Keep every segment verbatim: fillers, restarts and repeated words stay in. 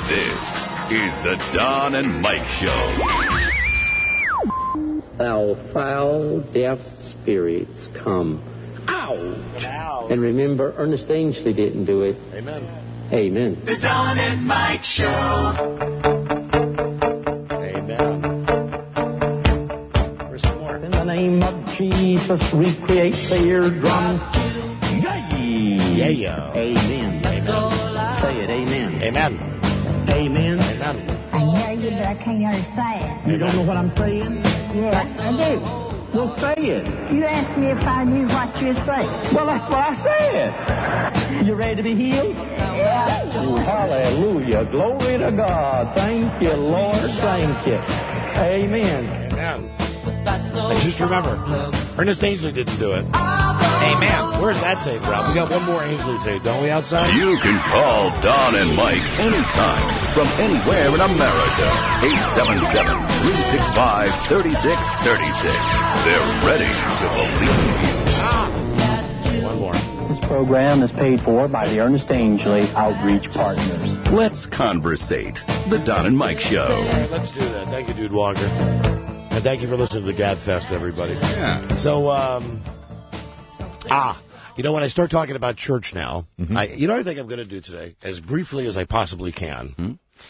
This is the Don and Mike Show. Thou foul, deaf spirits, come out. out. And remember, Ernest Angley didn't do it. Amen. Amen. The Don and Mike Show. Amen. Where's some more? In the name of Jesus, recreate the eardrum. Yeah, yeah. Amen. Amen. Say it, amen. Amen. Amen. Amen. I hear you, but I can't understand. You don't know what I'm saying? Yes, I do. Well, say it. You asked me if I knew what you're saying. Well, that's what I said. You ready to be healed? Yeah. Hallelujah. Glory to God. Thank you, Lord. Thank you. Amen. Amen. And just remember, Ernest Angley didn't do it. Amen. Where's that tape, Rob? We got one more Angley tape, don't we, outside? You can call Don and Mike anytime from anywhere in America. eight seven seven, three six five, three six three six. They're ready to believe you. Ah. One more. This program is paid for by the Ernest Angley Outreach Partners. Let's conversate. The Don and Mike Show. All right, let's do that. Thank you, Dude Walker. And thank you for listening to the Gabfest, everybody. Yeah. So, um... Ah, you know, when I start talking about church now, mm-hmm. I, you know what I think I'm going to do today, as briefly as I possibly can, mm-hmm.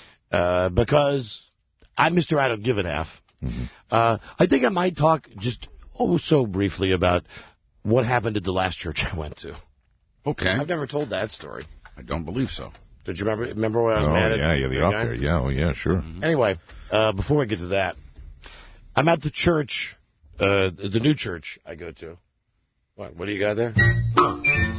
uh, because I'm Mister I don't give an F. Mm-hmm. Uh, I think I might talk just oh so briefly about what happened at the last church I went to. Okay. I've never told that story. I don't believe so. Did you remember Remember when I was oh, mad at yeah, yeah, the opera. Yeah, oh, yeah, sure. Mm-hmm. Anyway, uh, before we get to that, I'm at the church, uh, the new church I go to. What, what do you got there? Oh.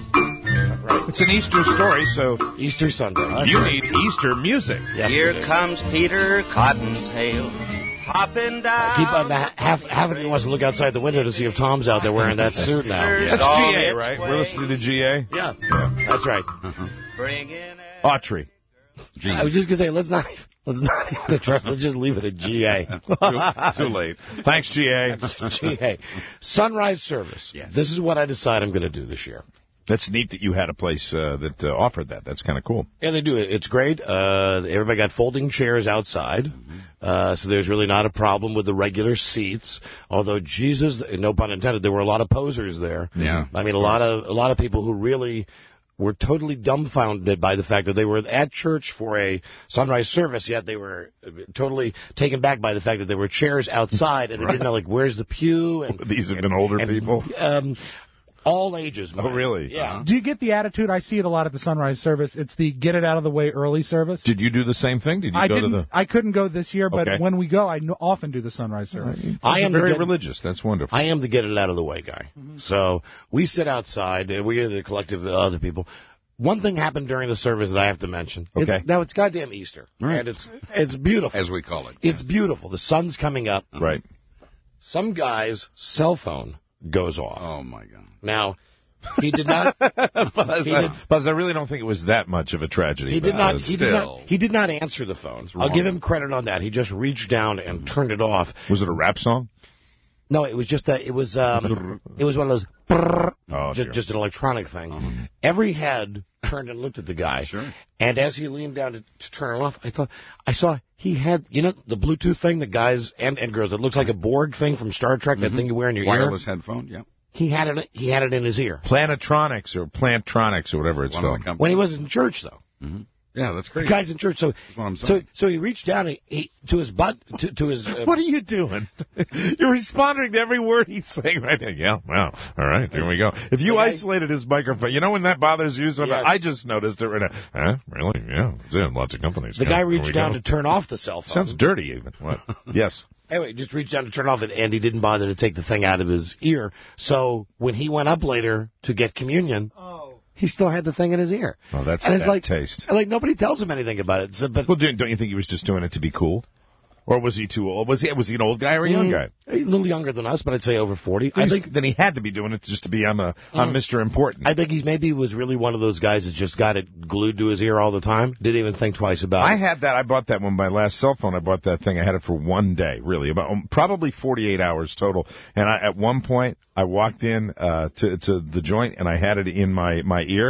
Right. It's an Easter story, so Easter Sunday. You need Easter music. Yes, Here comes Peter Cottontail, hopping down. Keep on, half, half of you wants to look outside the window to see if Tom's out there wearing that suit now. That's G A, right? We're listening to G A? Yeah, yeah. That's right. Bring in Autry. G. I was just going to say, let's not, let's not even address, let's just leave it at G A. too, too late. Thanks, G A. G A. Sunrise service. Yes. This is what I decide I'm going to do this year. That's neat that you had a place uh, that uh, offered that. That's kind of cool. Yeah, they do. It's great. Uh, everybody got folding chairs outside, mm-hmm. uh, so there's really not a problem with the regular seats. Although, Jesus, no pun intended, there were a lot of posers there. Yeah. I mean, a lot of a lot of people who really were totally dumbfounded by the fact that they were at church for a sunrise service, yet they were totally taken back by the fact that there were chairs outside, and they right. didn't know, like, where's the pew? And these have been older and, people. Um, all ages. Oh, really? Yeah. Uh-huh. Do you get the attitude? I see it a lot at the sunrise service. It's the get it out of the way early service. Did you do the same thing? Did you I go didn't, to the? I couldn't go this year, but okay. when we go, I no, often do the sunrise service. I am very get, religious. That's wonderful. I am the get it out of the way guy. Mm-hmm. So we sit outside. We are the collective of other people. One thing happened during the service that I have to mention. Okay. It's, now, it's goddamn Easter. Right. And it's it's beautiful. As we call it. It's beautiful. The sun's coming up. Right. Some guy's cell phone goes off. Oh, my God. Now, he did not... Buzz, he did, Buzz, I really don't think it was that much of a tragedy. He did not, uh, he did not He did not answer the phone. I'll give him credit on that. He just reached down and turned it off. Was it a rap song? No, it was just a, it was um, it was one of those brrr, oh, just, sure. just an electronic thing. Uh-huh. Every head turned and looked at the guy. Sure. And as he leaned down to, to turn it off, I thought I saw he had, you know, the Bluetooth thing, the guys and, and girls, it looks like a Borg thing from Star Trek, mm-hmm. that thing you wear in your Wireless ear. Wireless headphone, yeah. He had it. He had it in his ear. Planatronics or Plantronics or whatever it's One called. When he was in church, though. Mm-hmm. Yeah, that's great. The guy's in church, so so so he reached down he, he, to his butt to, to his. Uh, what are you doing? You're responding to every word he's saying right there. Yeah, well, all right, here we go. If you guy, isolated his microphone, you know when that bothers you? So yes. I just noticed it right now. Huh? Really? Yeah, it's in lots of companies. The yeah, guy reached down go. to turn off the cell phone. Sounds dirty, even. What? Yes. Anyway, just reached down to turn off it, and he didn't bother to take the thing out of his ear. So when he went up later to get communion. Oh. He still had the thing in his ear. Oh, that's and a it's bad like, taste. Like, nobody tells him anything about it. So, but well, don't you think he was just doing it to be cool? Or was he too old? Was he was he an old guy or a young guy? A little younger than us, but I'd say over forty. I think then he had to be doing it just to be I'm a I'm mm. Mister Important. I think he's maybe was really one of those guys that just got it glued to his ear all the time. Didn't even think twice about I it. I had that. I bought that one. My last cell phone. I bought that thing. I had it for one day, really, about um, probably forty-eight hours total. And I, at one point, I walked in uh, to to the joint and I had it in my my ear.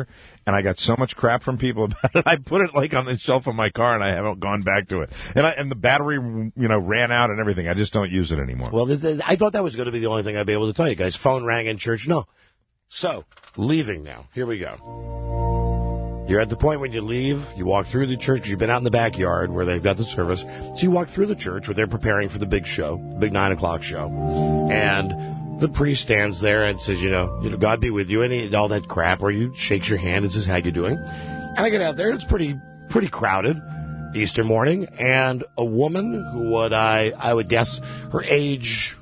and I got so much crap from people about it. I put it like on the shelf of my car, and I haven't gone back to it. And I, and the battery, you know, ran out and everything. I just don't use it anymore. Well, th- th- I thought that was going to be the only thing I'd be able to tell you guys. Phone rang in church. No. So, leaving now. Here we go. You're at the point when you leave, you walk through the church, you've been out in the backyard where they've got the service. So you walk through the church where they're preparing for the big show, big nine o'clock show. And the priest stands there and says, you know, you know, God be with you, and he, all that crap, or you shakes your hand and says, how you doing? And I get out there, and it's pretty, pretty crowded, Easter morning, and a woman who would, I, I would guess her age,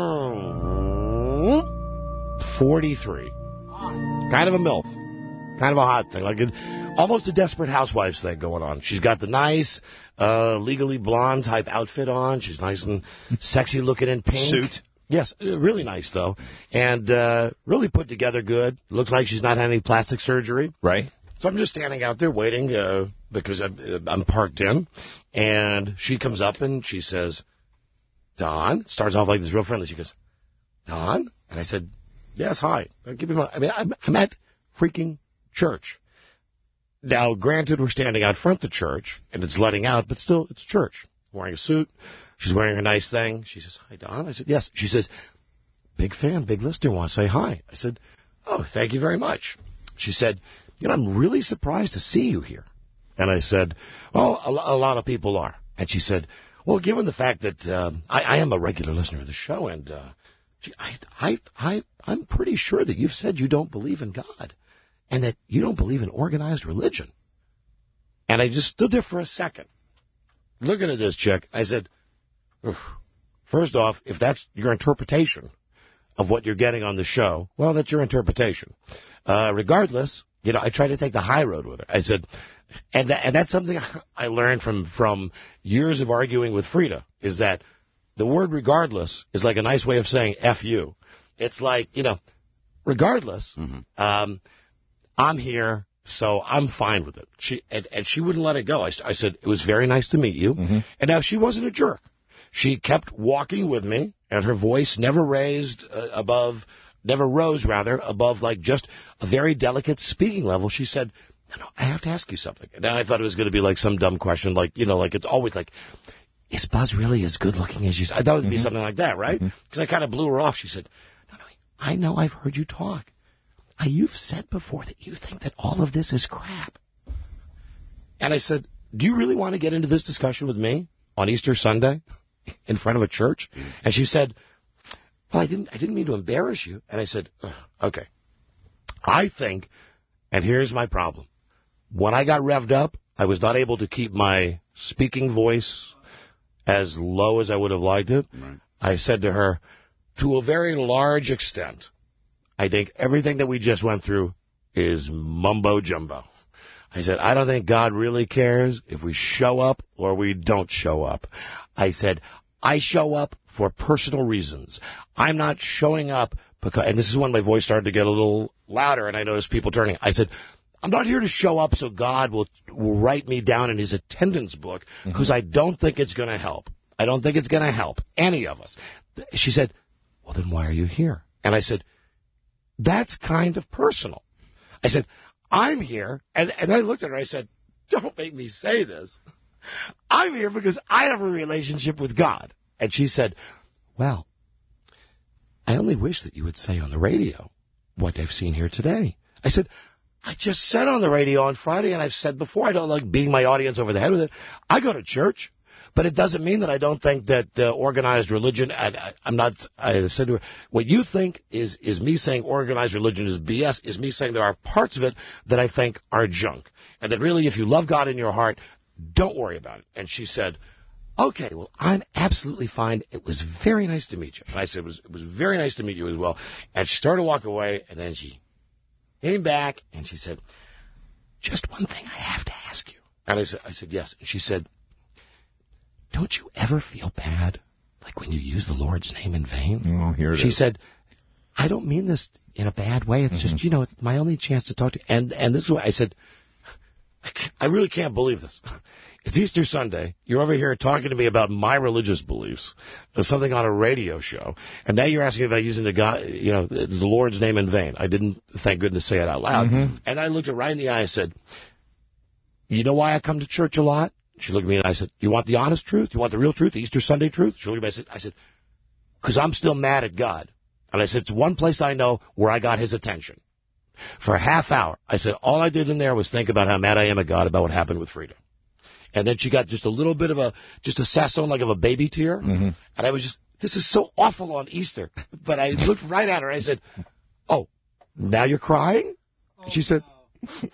forty-three. Kind of a MILF. Kind of a hot thing. Like a, almost a Desperate Housewives thing going on. She's got the nice, uh, Legally Blonde type outfit on. She's nice and sexy looking in pink. Suit. Yes, really nice, though. And uh, really put together good. Looks like she's not had any plastic surgery. Right. So I'm just standing out there waiting uh, because I'm, I'm parked in. And she comes up and she says, Don. Starts off like this real friendly. She goes, Don? And I said, yes, hi. I'll give you my, I mean, I'm, I'm at freaking church. Now, granted, we're standing out front the church, and it's letting out, but still, it's church. Wearing a suit. She's wearing a nice thing. She says, hi, Don. I said, yes. She says, big fan, big listener, want to say hi. I said, oh, thank you very much. She said, you know, I'm really surprised to see you here. And I said, oh, a, a lot of people are. And she said, well, given the fact that um, I, I am a regular listener of the show, and uh, she, I, I, I, I'm pretty sure that you've said you don't believe in God and that you don't believe in organized religion. And I just stood there for a second, looking at this chick. I said, first off, if that's your interpretation of what you're getting on the show, well, that's your interpretation. Uh, regardless, you know, I tried to take the high road with her. I said, and that, and that's something I learned from, from years of arguing with Frida, is that the word regardless is like a nice way of saying F you. It's like, you know, regardless, mm-hmm. um, I'm here, so I'm fine with it. She and, and she wouldn't let it go. I, I said, it was very nice to meet you. Mm-hmm. And now she wasn't a jerk. She kept walking with me, and her voice never raised uh, above, never rose, rather, above like just a very delicate speaking level. She said, no, no, I have to ask you something. And then I thought it was going to be like some dumb question, like, you know, like it's always like, is Buzz really as good looking as you said? I thought it would mm-hmm. be something like that, right? Because mm-hmm. I kind of blew her off. She said, no, no, I know I've heard you talk. Uh, you've said before that you think that all of this is crap. And I said, do you really want to get into this discussion with me on Easter Sunday in front of a church? And she said, well, I didn't, I didn't mean to embarrass you. And I said, okay. I think, and here's my problem. When I got revved up, I was not able to keep my speaking voice as low as I would have liked it. Right. I said to her, to a very large extent, I think everything that we just went through is mumbo-jumbo. I said, I don't think God really cares if we show up or we don't show up. I said, I show up for personal reasons. I'm not showing up because, and this is when my voice started to get a little louder and I noticed people turning. I said, I'm not here to show up so God will, will write me down in his attendance book because mm-hmm. I don't think it's going to help. I don't think it's going to help any of us. She said, well, then why are you here? And I said, that's kind of personal. I said, I'm here, and, and I looked at her, I said, don't make me say this. I'm here because I have a relationship with God. And she said, well, I only wish that you would say on the radio what I've seen here today. I said, I just said on the radio on Friday, and I've said before, I don't like beating my audience over the head with it. I go to church. But it doesn't mean that I don't think that uh, organized religion, I, I, I'm not, I said to her, what you think is, is me saying organized religion is B S, is me saying there are parts of it that I think are junk. And that really, if you love God in your heart, don't worry about it. And she said, okay, well, I'm absolutely fine. It was very nice to meet you. And I said, it was, it was very nice to meet you as well. And she started to walk away, and then she came back, and she said, just one thing I have to ask you. And I said, I said, yes. And she said, don't you ever feel bad, like when you use the Lord's name in vain? Oh, here it she is. said, I don't mean this in a bad way. It's mm-hmm. just, you know, it's my only chance to talk to you. And, and this is what I said, I, I really can't believe this. It's Easter Sunday. You're over here talking to me about my religious beliefs, uh, something on a radio show, and now you're asking about using the God, you know, the, the Lord's name in vain. I didn't, thank goodness, say it out loud. Mm-hmm. And I looked her right in the eye and said, you know why I come to church a lot? She looked at me and I said, you want the honest truth? You want the real truth, the Easter Sunday truth? She looked at me and I said, I said, because I'm still mad at God. And I said, it's one place I know where I got his attention. For a half hour, I said, all I did in there was think about how mad I am at God about what happened with Frida. And then she got just a little bit of a, just a sasson like of a baby tear. Mm-hmm. And I was just, this is so awful on Easter. But I looked right at her and I said, oh, now you're crying? Oh, she said, no.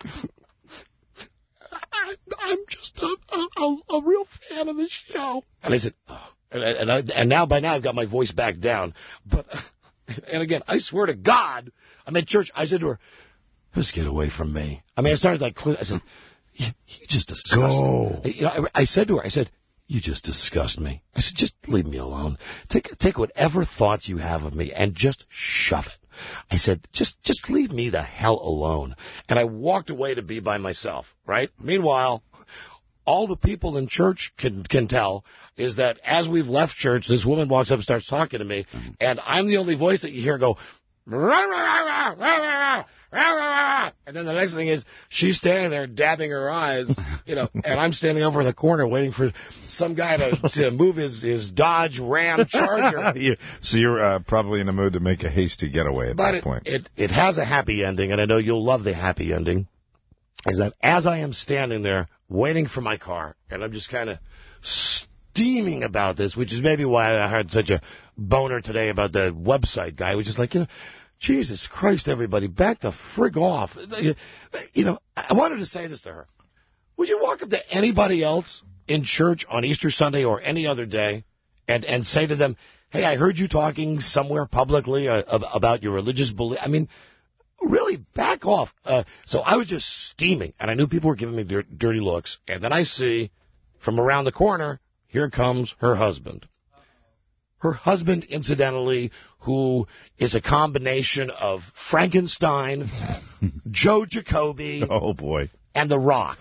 I, I'm just a, a, a real fan of the show. And I said, oh. And, and, I, and now, by now, I've got my voice back down. But, and again, I swear to God, I'm at church. I said to her, just get away from me. I mean, I started like, I said, you, you just disgust Go. me. You know, I, I said to her, I said, you just disgust me. I said, just leave me alone. Take take whatever thoughts you have of me and just shove it. I said, just just leave me the hell alone. And I walked away to be by myself, right? Meanwhile, all the people in church can can tell is that as we've left church, this woman walks up and starts talking to me, mm-hmm. and I'm the only voice that you hear go, rah, rah, rah, rah, rah, rah, rah. And then the next thing is she's standing there dabbing her eyes, you know, and I'm standing over in the corner waiting for some guy to, to move his, his Dodge Ram Charger. yeah. So you're uh, probably in the mood to make a hasty getaway at but that it, point. It, it has a happy ending, and I know you'll love the happy ending, is that as I am standing there waiting for my car, and I'm just kind of steaming about this, which is maybe why I had such a boner today about the website guy. It was just like, you know, Jesus Christ, everybody, back the frig off. You know, I wanted to say this to her. Would you walk up to anybody else in church on Easter Sunday or any other day and, and say to them, hey, I heard you talking somewhere publicly uh, about your religious belief? I mean, really, back off. Uh, so I was just steaming, and I knew people were giving me dir- dirty looks. And then I see, from around the corner, here comes her husband. Her husband, incidentally, who is a combination of Frankenstein, Joe Jacoby, oh boy, and The Rock.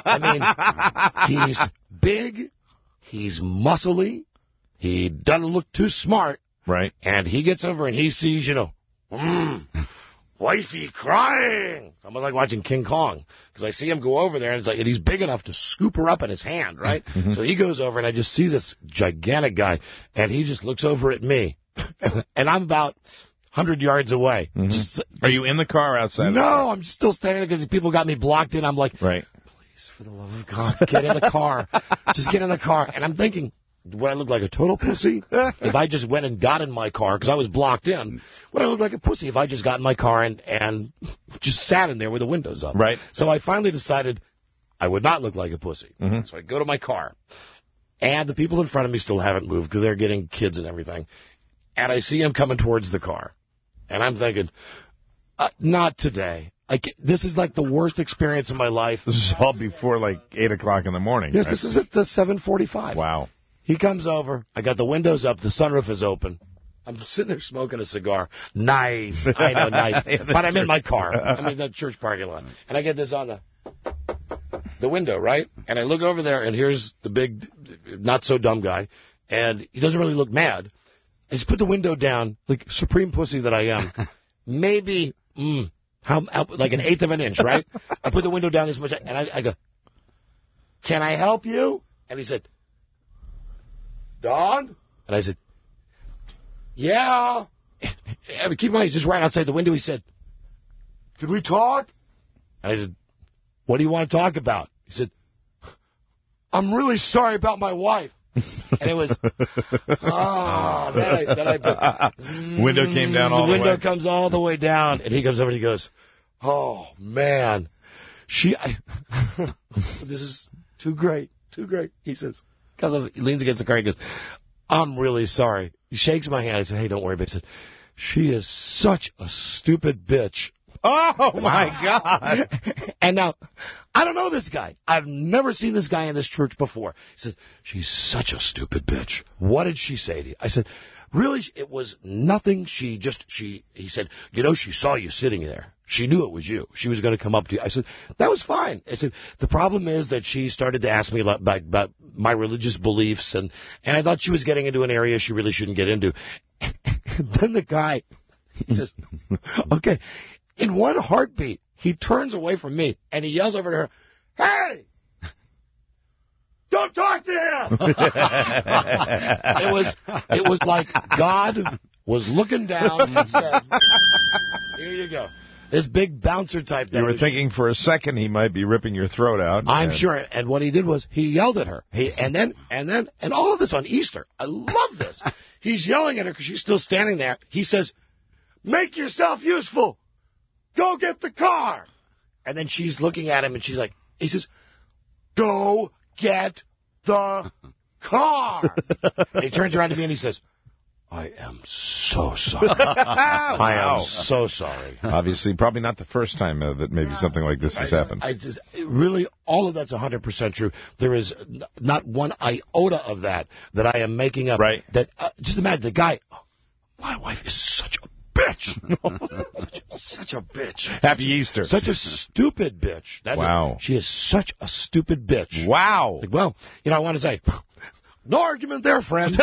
I mean, he's big, he's muscly, he doesn't look too smart, right? And he gets over and he sees, you know, mm, wifey crying. I'm like watching King Kong, because I see him go over there, and it's like, and he's big enough to scoop her up in his hand, right? Mm-hmm. So he goes over, and I just see this gigantic guy, and he just looks over at me, and I'm about one hundred yards away. Mm-hmm. Just, just, Are you in the car outside? No, I'm still standing there because people got me blocked in. I'm like, right. Please, for the love of God, get in the car. Just get in the car. And I'm thinking, would I look like a total pussy if I just went and got in my car, because I was blocked in? Would I look like a pussy if I just got in my car and, and just sat in there with the windows up? Right. So I finally decided I would not look like a pussy. Mm-hmm. So I go to my car, and the people in front of me still haven't moved because they're getting kids and everything. And I see him coming towards the car. And I'm thinking, uh, not today. I get, this is like the worst experience of my life. This is all before like eight o'clock in the morning. Yes, right? This is at the seven forty-five. Wow. He comes over. I got the windows up. The sunroof is open. I'm sitting there smoking a cigar. Nice. I know, nice. But I'm in my car. I'm in the church parking lot. And I get this on the the window, right? And I look over there, and here's the big, not-so-dumb guy. And he doesn't really look mad. I just put the window down, like supreme pussy that I am. Maybe, mm, how, how like an eighth of an inch, right? I put the window down this much, and I, I go, can I help you? And he said, Don? And I said, yeah. I mean, keep in mind, he's just right outside the window. He said, could we talk? And I said, what do you want to talk about? He said, I'm really sorry about my wife. And it was, ah, oh, then I, then I put, window came down all the, the window way. comes all the way down, and he comes over and he goes, oh, man, she, I, this is too great, too great, he says. He leans against the car and goes, I'm really sorry. He shakes my hand. I said, hey, don't worry about it. He said, she is such a stupid bitch. Oh, my God. And now, I don't know this guy. I've never seen this guy in this church before. He says, she's such a stupid bitch. What did she say to you? I said, really, it was nothing. She just, she, he said, you know, she saw you sitting there. She knew it was you. She was going to come up to you. I said, that was fine. I said, the problem is that she started to ask me about, about my religious beliefs, and, and I thought she was getting into an area she really shouldn't get into. And then the guy, he says, okay, in one heartbeat, he turns away from me, and he yells over to her, hey! Don't talk to him! it was it was like God was looking down and said, here you go. This big bouncer type. That you were was, thinking for a second he might be ripping your throat out. I'm and... sure. And what he did was he yelled at her. He And then, and then, and all of this on Easter. I love this. He's yelling at her because she's still standing there. He says, make yourself useful. Go get the car. And then she's looking at him and she's like, he says, go get the car. And he turns around to me and he says, I am so sorry. Wow. I am so sorry. Obviously, probably not the first time uh, that maybe something like this has happened. I just, really, all of that's one hundred percent true. There is n- not one iota of that that I am making up. Right. That uh, just imagine the guy, oh, my wife is such a bitch. Such a bitch. Happy Easter. Such a stupid bitch. That's wow. A, she is such a stupid bitch. Wow. Like, well, you know, I want to say, no argument there, friend.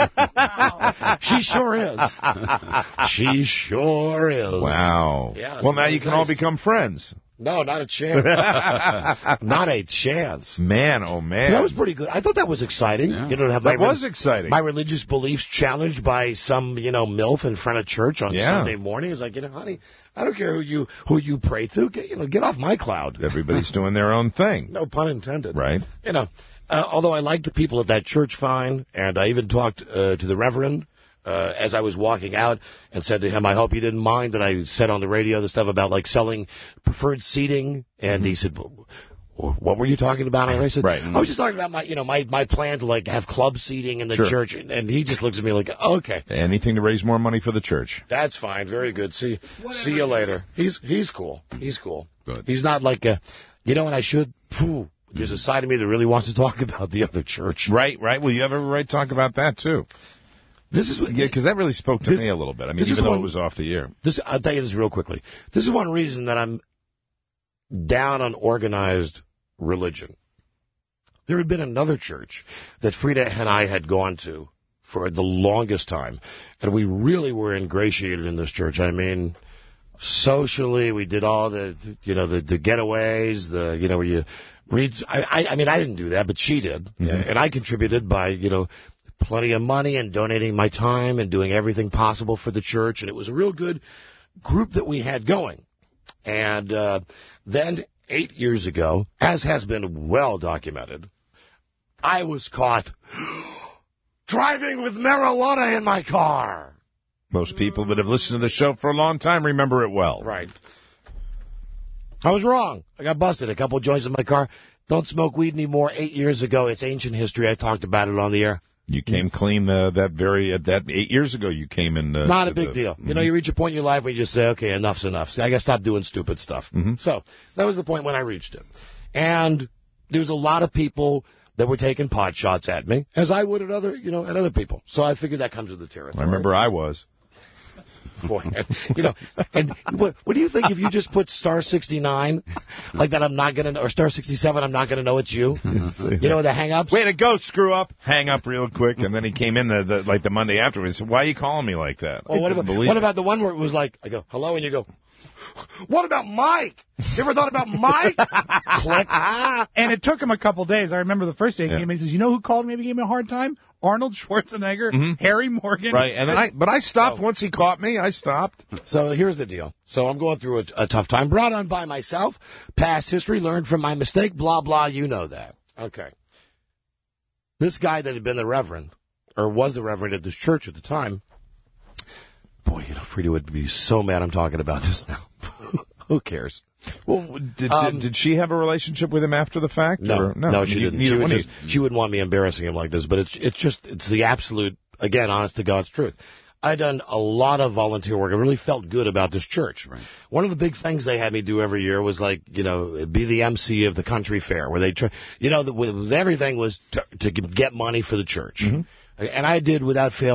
She sure is. She sure is. Wow. Yeah, well, now you can nice. all become friends. No, not a chance. Not a chance. Man, oh man. So that was pretty good. I thought that was exciting. Yeah. You know, to have that my was exciting. My religious beliefs challenged by some, you know, MILF in front of church on yeah. Sunday morning. It's like, you know, honey, I don't care who you who you pray to. Get, you know, get off my cloud. Everybody's doing their own thing. No pun intended. Right. You know, uh, although I liked the people at that church fine, and I even talked uh, to the Reverend Uh, as I was walking out and said to him, I hope you didn't mind that I said on the radio the stuff about, like, selling preferred seating. And mm-hmm. he said, what were you talking about? And I said, right. I was just talking about my, you know, my, my plan to, like, have club seating in the sure. church. And, and he just looks at me like, okay. Anything to raise more money for the church. That's fine. Very good. See, see you later. He's, he's cool. He's cool. Good. He's not like a, you know, and I should, phew, there's a side of me that really wants to talk about the other church. Right, right. Well, you have every right to talk about that, too. This is what, yeah, because that really spoke to this, me a little bit. I mean, even though one, it was off the air. This, I'll tell you this real quickly. This is one reason that I'm down on organized religion. There had been another church that Frida and I had gone to for the longest time, and we really were ingratiated in this church. I mean, socially, we did all the, you know, the, the getaways, the, you know, where you read. I, I, I mean, I didn't do that, but she did, mm-hmm. and I contributed by, you know, plenty of money and donating my time and doing everything possible for the church. And it was a real good group that we had going. And uh, then eight years ago, as has been well documented, I was caught driving with marijuana in my car. Most people that have listened to the show for a long time remember it well. Right. I was wrong. I got busted. A couple of joints in my car. Don't smoke weed anymore. Eight years ago. It's ancient history. I talked about it on the air. You came clean uh, that very uh, that eight years ago. You came in. Uh, Not a big the, deal. Mm-hmm. You know, you reach a point in your life where you just say, "Okay, enough's enough." See, I got to stop doing stupid stuff. Mm-hmm. So that was the point when I reached it, and there was a lot of people that were taking pot shots at me, as I would at other, you know, at other people. So I figured that comes with the territory. I remember I was. Boy, and, you know, and what, what do you think if you just put star sixty-nine like that? I'm not gonna, or star sixty-seven. I'm not gonna know it's you. You know the hang-ups. Way to go, screw up. Hang up real quick, and then he came in the, the like the Monday afterwards. Why are you calling me like that? Well, what about what about the one where it was like I go hello and you go, what about Mike? You ever thought about Mike? Click. And it took him a couple days. I remember the first day he yeah. came in. He says, "You know who called me and gave me a hard time? Arnold Schwarzenegger, mm-hmm. Harry Morgan." Right, and then I, but I stopped oh. once he caught me. I stopped. So here's the deal. So I'm going through a, a tough time, brought on by myself, past history, learned from my mistake, blah, blah, you know that. Okay. This guy that had been the reverend, or was the reverend at this church at the time, boy, you know, Frida would be so mad I'm talking about this now. Who cares? Well, did, um, did did she have a relationship with him after the fact? No, or? no, no, she didn't. Neither she, would one just, she wouldn't want me embarrassing him like this, but it's it's just it's the absolute, again, honest to God's truth. I'd done a lot of volunteer work. I really felt good about this church. Right. One of the big things they had me do every year was, like, you know, be the M C of the country fair, where they try, you know, the, with everything was to, to get money for the church. Mm-hmm. And I did, without fail,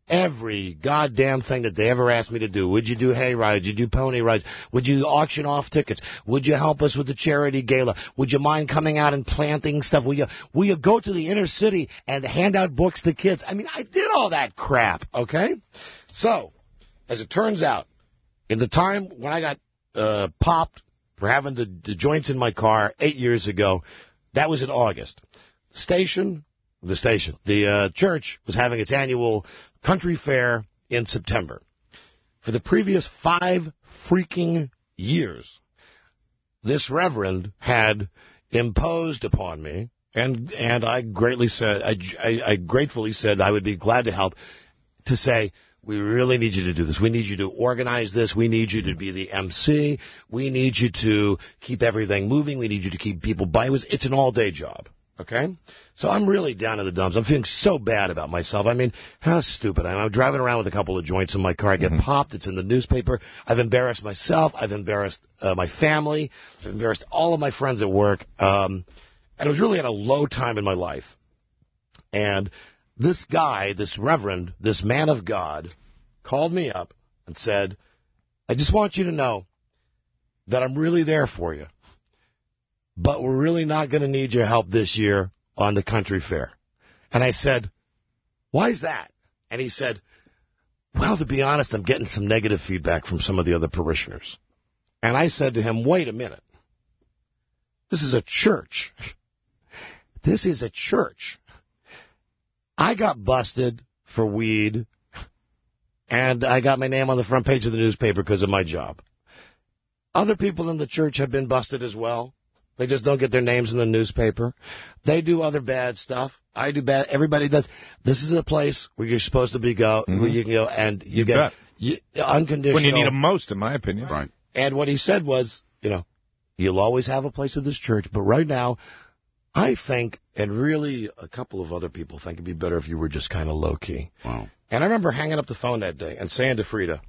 every goddamn thing that they ever asked me to do. Would you do hay rides? Would you do pony rides? Would you auction off tickets? Would you help us with the charity gala? Would you mind coming out and planting stuff? Will you, will you go to the inner city and hand out books to kids? I mean, I did all that crap, okay? So, as it turns out, in the time when I got uh, popped for having the, the joints in my car eight years ago, that was in August. Station, the station, the uh, church was having its annual country fair in September. For the previous five freaking years, this reverend had imposed upon me, and and I greatly said, I, I, I gratefully said I would be glad to help, to say, we really need you to do this. We need you to organize this. We need you to be the M C. We need you to keep everything moving. We need you to keep people by. It was, it's an all-day job. Okay? So I'm really down in the dumps. I'm feeling so bad about myself. I mean, how stupid I am. I'm driving around with a couple of joints in my car. I get mm-hmm. popped. It's in the newspaper. I've embarrassed myself. I've embarrassed uh, my family. I've embarrassed all of my friends at work. Um, and it was really at a low time in my life. And this guy, this reverend, this man of God, called me up and said, I just want you to know that I'm really there for you. But we're really not going to need your help this year on the country fair. And I said, why is that? And he said, well, to be honest, I'm getting some negative feedback from some of the other parishioners. And I said to him, wait a minute. This is a church. This is a church. I got busted for weed, and I got my name on the front page of the newspaper because of my job. Other people in the church have been busted as well. They just don't get their names in the newspaper. They do other bad stuff. I do bad. Everybody does. This is a place where you're supposed to be go, mm-hmm. where you can go and you, you get you, unconditional. When you need them most, in my opinion. Right. And what he said was, you know, you'll always have a place at this church, but right now, I think, and really a couple of other people think it'd be better if you were just kind of low-key. Wow. And I remember hanging up the phone that day and saying to Frida,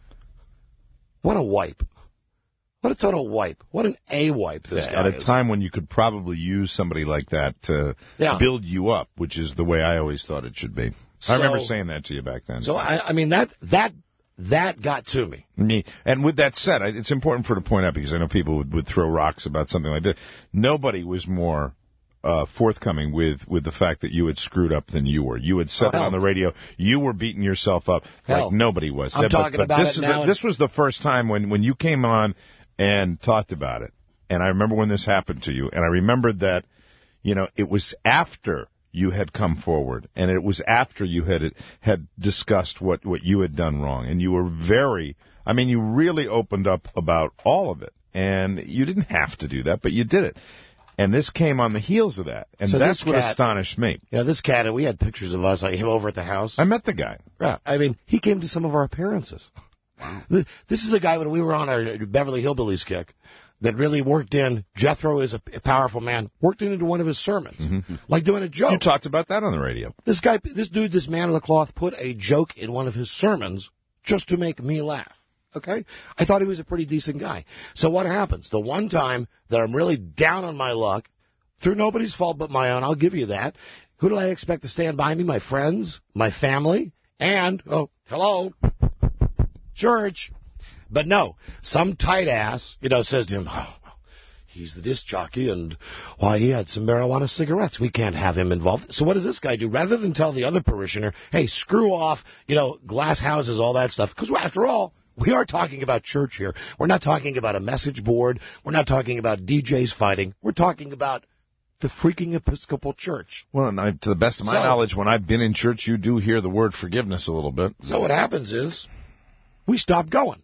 what a wipe. What a total wipe. What an A-wipe this yeah, guy At a is. time when you could probably use somebody like that to yeah. build you up, which is the way I always thought it should be. So, I remember saying that to you back then. So, I, I mean, that that that got to me. me. And with that said, it's important for to point out, because I know people would, would throw rocks about something like that. Nobody was more uh, forthcoming with, with the fact that you had screwed up than you were. You had said oh, it on the radio. You were beating yourself up hell. like nobody was. I'm but, talking but about this it is now. The, this was the first time when, when you came on and talked about it. And I remember when this happened to you. And I remembered that, you know, it was after you had come forward. And it was after you had had discussed what, what you had done wrong. And you were very, I mean, you really opened up about all of it. And you didn't have to do that, but you did it. And this came on the heels of that. And so that's what cat, astonished me. You know, this cat, we had pictures of us, like him over at the house. I met the guy. Yeah. I mean, he came to some of our appearances. Wow. This is the guy when we were on our Beverly Hillbillies kick that really worked in, Jethro is a powerful man, worked into one of his sermons, mm-hmm. like doing a joke. You talked about that on the radio. This guy, this dude, this man of the cloth, put a joke in one of his sermons just to make me laugh. Okay? I thought he was a pretty decent guy. So what happens? The one time that I'm really down on my luck, through nobody's fault but my own, I'll give you that, who do I expect to stand by me? My friends, my family, and, oh, hello, church. But no, some tight ass, you know, says to him, oh, well, he's the disc jockey, and why, he had some marijuana cigarettes. We can't have him involved. So what does this guy do? Rather than tell the other parishioner, hey, screw off, you know, glass houses, all that stuff, because after all, we are talking about church here. We're not talking about a message board. We're not talking about D Js fighting. We're talking about the freaking Episcopal Church. Well, and I, to the best of my so, knowledge, when I've been in church, you do hear the word forgiveness a little bit. So what happens is we stopped going.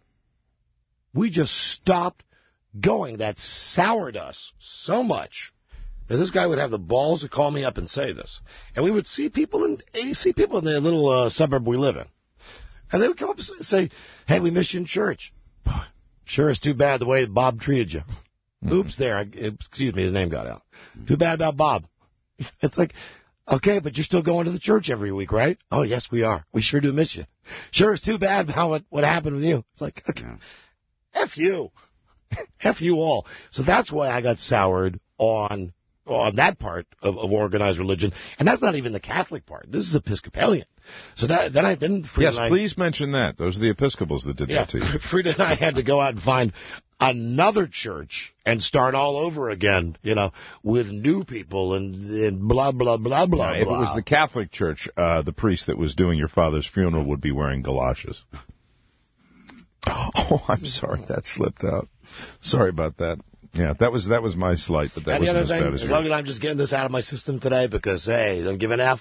We just stopped going. That soured us so much that this guy would have the balls to call me up and say this. And we would see people in see people in the little uh, suburb we live in. And they would come up and say, hey, we miss you in church. Sure, it's too bad the way Bob treated you. Mm-hmm. Oops, there. Excuse me, his name got out. Mm-hmm. Too bad about Bob. It's like, okay, but you're still going to the church every week, right? Oh, yes, we are. We sure do miss you. Sure, it's too bad about what, what happened with you. It's like, okay, yeah. F you. F you all. So that's why I got soured on on that part of, of organized religion, and that's not even the Catholic part. This is Episcopalian. So that, then I then Frida yes, and I, please mention that. Those are the Episcopals that did yeah, that to you. Frida and I had to go out and find another church and start all over again, you know, with new people and, and blah, blah, blah, blah, Now, if blah. it was the Catholic Church, uh, the priest that was doing your father's funeral would be wearing galoshes. Oh, I'm sorry. That slipped out. Sorry about that. Yeah, that was that was my slight, but that and the wasn't other as thing, bad as as yours. long as I'm just getting this out of my system today because, hey, don't give an F.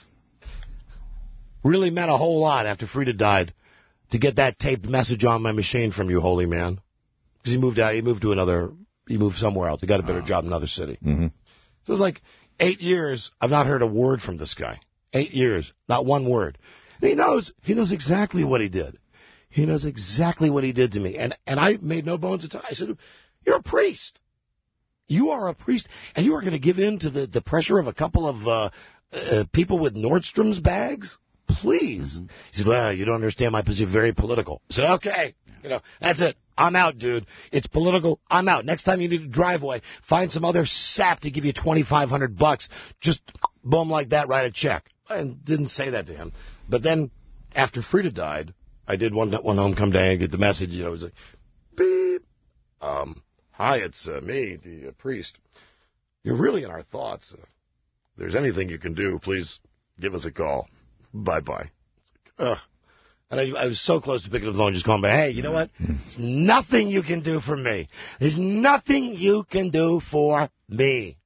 Really meant a whole lot after Frida died to get that taped message on my machine from you, holy man. Because he moved out, he moved to another, he moved somewhere else. He got a better job in another city. Mm-hmm. So it's like eight years, I've not heard a word from this guy. Eight years, not one word. And he knows, he knows exactly what he did. He knows exactly what he did to me. And and I made no bones at all. I said, you're a priest. You are a priest, and you are going to give in to the, the pressure of a couple of uh, uh, people with Nordstrom's bags? Please. Mm-hmm. He said, well, you don't understand my position. Very political. I said, okay. You know, that's it. I'm out, dude. It's political. I'm out. Next time you need a driveway, find some other sap to give you twenty-five hundred bucks. Just boom like that, write a check. I didn't say that to him. But then after Frida died, I did one one homecoming day and get the message. You know, it was like, beep. Um, hi, it's uh, me, the uh, priest. You're really in our thoughts. Uh, if there's anything you can do, please give us a call. Bye-bye. Ugh. And I, I was so close to picking up the phone and just calling back, hey, you know what? There's nothing you can do for me. There's nothing you can do for me.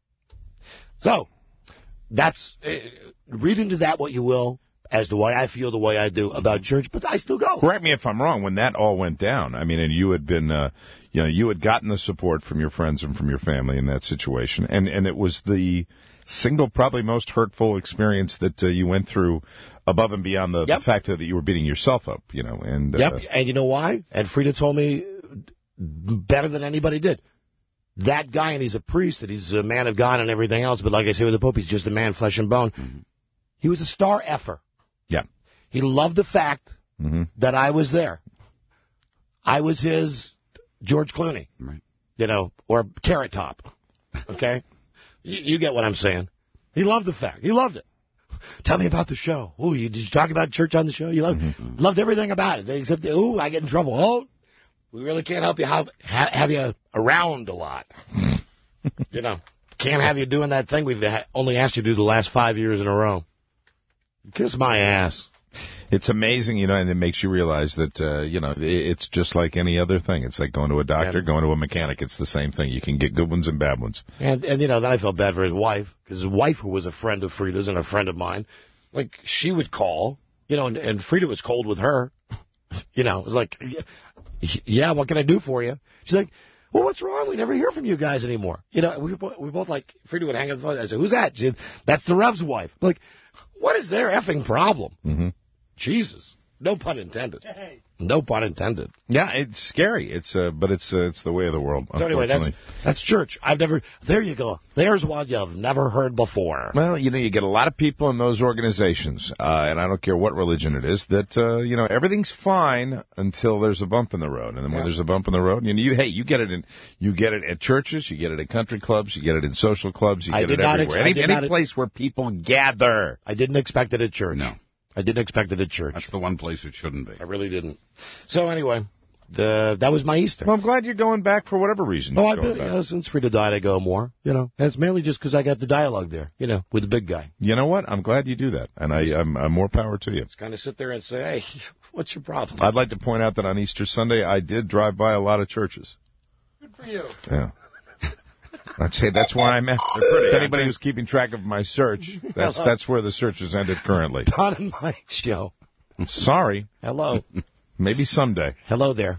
So, that's, uh, read into that what you will as to why I feel the way I do about church, but I still go. Correct me if I'm wrong. When that all went down, I mean, and you had been, uh, you know, you had gotten the support from your friends and from your family in that situation, and, and it was the single, probably most hurtful experience that uh, you went through above and beyond the, yep. the fact that you were beating yourself up, you know. And, uh, yep, and you know why? And Frida told me better than anybody did. That guy, and he's a priest, and he's a man of God and everything else, but like I say with the Pope, he's just a man, flesh and bone. Mm-hmm. He was a star effer. Yeah. He loved the fact mm-hmm. that I was there. I was his George Clooney, right. you know, or Carrot Top, okay? you, you get what I'm saying. He loved the fact. He loved it. Tell me about the show. Ooh, you, did you talk about church on the show? You loved, mm-hmm. loved everything about it, except, ooh, I get in trouble. Oh, we really can't help you have, have you around a lot. You know, can't have you doing that thing we've only asked you to do the last five years in a row. Kiss my ass. It's amazing, you know, and it makes you realize that, uh, you know, it's just like any other thing. It's like going to a doctor, yeah. going to a mechanic. It's the same thing. You can get good ones and bad ones. And, and you know, then I felt bad for his wife, because his wife, who was a friend of Frida's and a friend of mine, like, she would call, you know, and, and Frida was cold with her. You know, it was like, yeah, what can I do for you? She's like, well, what's wrong? We never hear from you guys anymore. You know, we, we both, like, Frida would hang up the phone. I said, who's that? She said, that's the Rev's wife. I'm like, what is their effing problem? Mm-hmm. Jesus. No pun intended. Hey. No pun intended. Yeah, it's scary. It's uh, but it's uh, it's the way of the world. So anyway, that's that's church. I've never. There you go. There's one you've never heard before. Well, you know, you get a lot of people in those organizations, uh, and I don't care what religion it is, that uh, you know everything's fine until there's a bump in the road, and then when yeah. there's a bump in the road, you know, you hey, you get it in, you get it at churches, you get it at country clubs, you get it in social clubs, you I get it everywhere. Ex- any any place where people gather. I didn't expect it at church. No. I didn't expect it at church. That's the one place it shouldn't be. I really didn't. So anyway, the that was my Easter. Well, I'm glad you're going back for whatever reason. Oh, I've been, you know, since Frida died, I go more. You know, and it's mainly just because I got the dialogue there. You know, with the big guy. You know what? I'm glad you do that, and I, I'm, I'm more power to you. Just kind of sit there and say, hey, what's your problem? I'd like to point out that on Easter Sunday, I did drive by a lot of churches. Good for you. Yeah. I'd say that's where I'm at. If anybody who's keeping track of my search, that's Hello. that's where the search is ended currently. Don and Mike show. Sorry. Hello. Maybe someday. Hello there.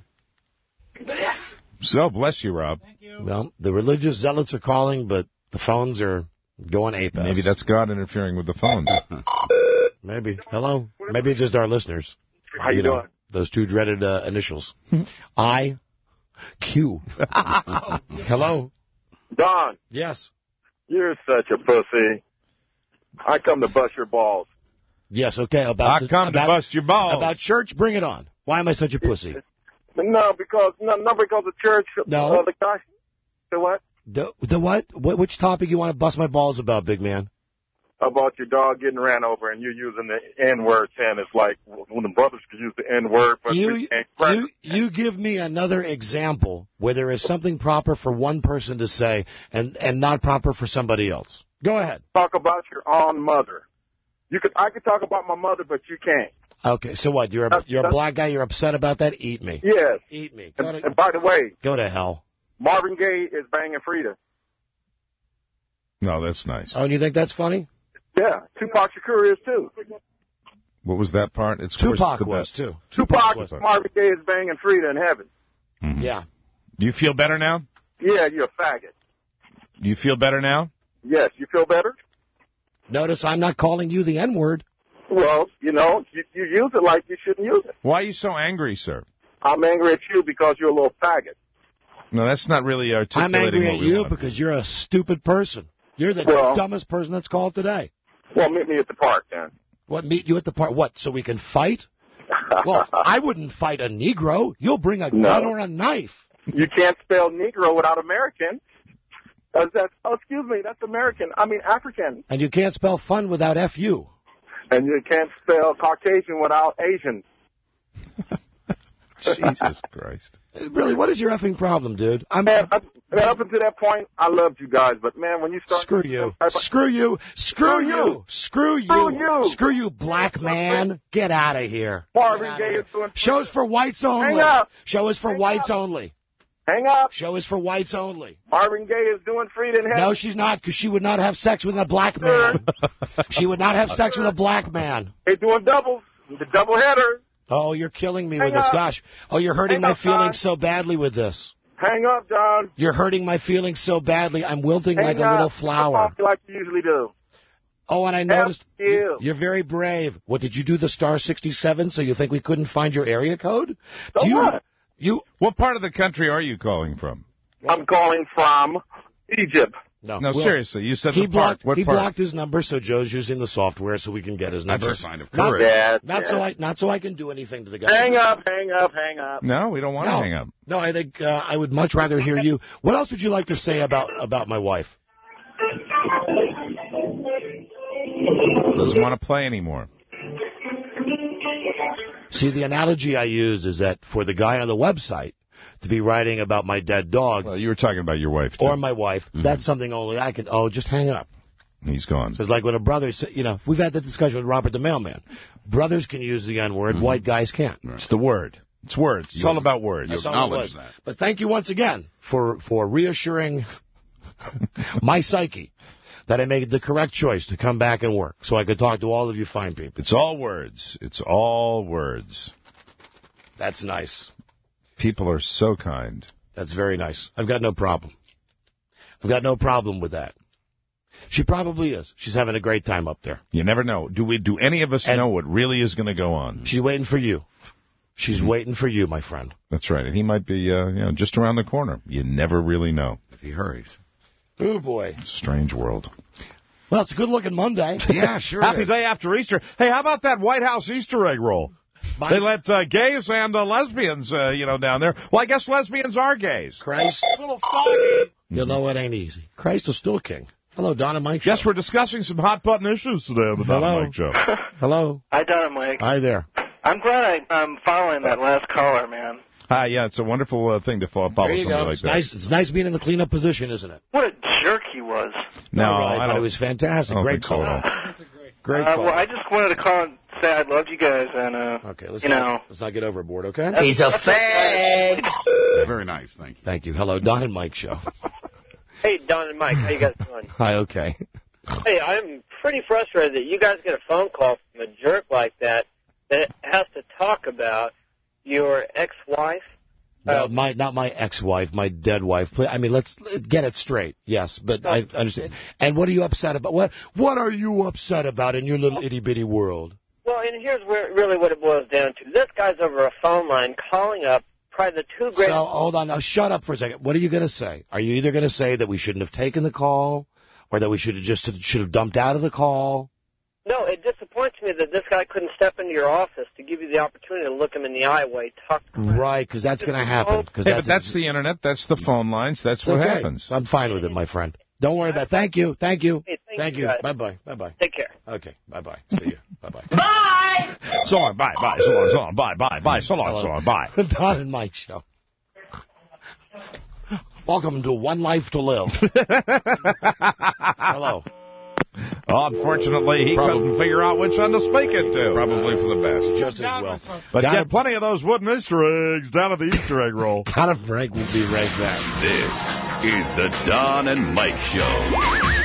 So, bless you, Rob. Thank you. Well, the religious zealots are calling, but the phones are going ape ass. Maybe that's God interfering with the phones. Maybe. Hello. Maybe it's just our listeners. How you, you know, doing? Those two dreaded uh, initials. I Q. Hello. Don. Yes. You're such a pussy. I come to bust your balls. Yes, okay. About I come about, to bust your balls. About church, bring it on. Why am I such a pussy? No, because no, not because of church. No. Uh, the guy. Say what? The, the what? what? Which topic you want to bust my balls about, big man? About your dog getting ran over and you're using the N-word, saying it's like when the brothers could use the N-word. But You, we can't. you, you give me another example where there is something proper for one person to say and, and not proper for somebody else. Go ahead. Talk about your own mother. You could, I could talk about my mother, but you can't. Okay, so what? You're a, you're a black guy. You're upset about that? Eat me. Yes. Eat me. And, Go to, and by the way, go to hell. Marvin Gaye is banging Frida. No, that's nice. Oh, and you think that's funny? Yeah, Tupac Shakur is too. What was that part? It's Tupac the was best. too. Tupac, was. Marvin Gaye is banging Frida in heaven. Mm-hmm. Yeah. Do you feel better now? Yeah, you're a faggot. Do you feel better now? Yes, you feel better? Notice I'm not calling you the N-word. Well, you know, you, you use it like you shouldn't use it. Why are you so angry, sir? I'm angry at you because you're a little faggot. No, that's not really articulating I'm angry what at we you want. because you're a stupid person. You're the Well- dumbest person that's called today. Well, meet me at the park then. What, meet you at the park? What, so we can fight? Well, I wouldn't fight a Negro. You'll bring a No. gun or a knife. You can't spell Negro without American. Uh, that's, oh, excuse me, that's American. I mean African. And you can't spell fun without F U. And you can't spell Caucasian without Asian. Jesus Christ. Really, what is your effing problem, dude? I'm Man, up, man, up until that point, I loved you guys, but man, when you start... Screw you. Screw you. Screw you. Screw you. Screw you. Screw you, black man. Get out of here. Marvin Gaye is doing... Shows for whites only. Hang up. Show is for Hang whites up. only. Hang up. Show is for whites only. Marvin Gaye is doing Frida in heaven. No, she's not, because she would not have sex with a black man. She would not have sex with a black man. They're doing doubles. The double header. Oh, you're killing me Hang with this. up. Gosh. Oh, you're hurting Hang my up, feelings Don. so badly with this. Hang up, John. You're hurting my feelings so badly. I'm wilting Hang like a up. little flower. Talk like you usually do. Oh, and I noticed you. you're very brave. What, did you do the star sixty-seven so you think we couldn't find your area code? So do you, what? You, What part of the country are you calling from? I'm calling from Egypt. no, No, Will, seriously, you said He the part. blocked, What he part? blocked his number, so Joe's using the software so we can get his number. That's a sign of Not- courage. Yeah, Not yeah. so I, not so I can do anything to the guy. Hang up, hang up, hang up. No, we don't want No, to hang up. no, I think uh, I would much rather hear you. What else would you like to say about about my wife? Doesn't want to play anymore. See, the analogy I use is that for the guy on the website to be writing about my dead dog Well, you were talking about your wife, too. or my wife, that's something only I can. Oh, just hang up. He's gone. So it's like when a brother, sa- you know, we've had the discussion with Robert the Mailman. Brothers can use the N-word, white guys can't. It's the word. It's words. It's all about words. You That's all it acknowledge was. that. But thank you once again for, for reassuring my psyche that I made the correct choice to come back and work so I could talk to all of you fine people. It's all words. It's all words. That's nice. People are so kind. That's very nice. I've got no problem. I've got no problem with that. She probably is. She's having a great time up there. You never know. Do we? Do any of us And- know what really is going to go on? She's waiting for you. She's Mm-hmm. waiting for you, my friend. That's right. And he might be, uh, you know, just around the corner. You never really know. If he hurries. Oh, boy. It's a strange world. Well, it's a good-looking Monday. Yeah, sure. Happy is. day after Easter. Hey, how about that White House Easter egg roll? My- They let uh, gays and uh, lesbians, uh, you know, down there. Well, I guess lesbians are gays. Christ. A little foggy. You'll know it ain't easy. Christ is still king. Hello, Don and Mike. Yes, Show. we're discussing some hot-button issues today on the Don Hello. and Mike Show. Hello. Hi, Don and Mike. Hi there. I'm glad I, I'm following that last caller, man. Ah, yeah, it's a wonderful uh, thing to follow, follow There you somebody go. like It's that. nice. It's nice being in the cleanup position, isn't it? What a jerk he was. No, really, I, I thought don't. it was fantastic. I don't Great think so call. at all. Great Uh, call. well, I just wanted to call and say I loved you guys, and, uh, okay, let's you not, know. let's not get overboard, okay? He's a fag. Very nice, thank you. Thank you. Hello, Don and Mike Show. Hey, Don and Mike, how you guys doing? Hi, okay. Hey, I'm pretty frustrated that you guys get a phone call from a jerk like that that has to talk about your ex-wife. No, Uh, my not my ex-wife, my dead wife. Pl- I mean, let's get it straight. Yes, but I understand. And what are you upset about? What What are you upset about in your little itty bitty world? Well, and here's where really what it boils down to. This guy's over a phone line calling up probably the two greatest. So hold on, now shut up for a second. What are you going to say? Are you either going to say that we shouldn't have taken the call, or that we should have just should have dumped out of the call? No, it disappoints disappoints me that this guy couldn't step into your office to give you the opportunity to look him in the eye while he talked. Right, because that's going to happen. Cause hey, that's but that's the Internet. That's the phone lines. That's it's what okay. happens. I'm fine with it, my friend. Don't worry about it. Thank you. Thank you. Hey, thank thank you. you. Bye-bye. Bye-bye. Take care. Okay. Bye-bye. See you. Bye-bye. Bye! So long. Bye. Bye. So long. So long. Bye. Bye. Bye. So long. So long. Bye. Don and Mike Show. Welcome to One Life to Live. Hello. Oh, unfortunately, he Probably. couldn't figure out which one to speak it to. Probably for the best. Just as well. But Gotta- get plenty of those wooden Easter eggs down at the Easter egg roll. Conor Frank will be right back. This is the Don and Mike Show.